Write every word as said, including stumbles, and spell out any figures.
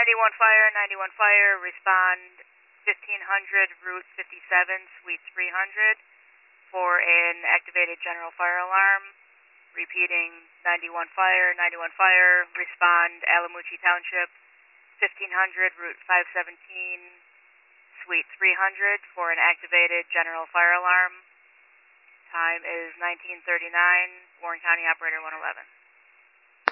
ninety-one Fire, ninety-one Fire, respond fifteen hundred Route fifty-seven, Suite three hundred for an activated general fire alarm. Repeating, ninety-one Fire, ninety-one Fire, respond Alamucci Township, fifteen hundred Route five seventeen, Suite three hundred for an activated general fire alarm. Time is nineteen thirty-nine, Warren County Operator one eleven.